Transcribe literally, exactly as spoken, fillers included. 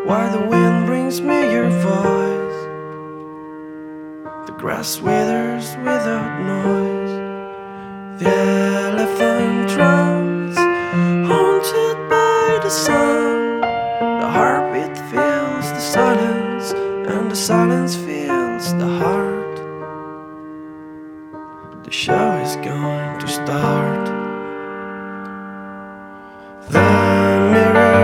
while the wind brings me your voice. The grass withers without noise. The elephant runs, haunted by the sun. The heartbeat fills the silence, and the silence fills the heart. The show is going to start.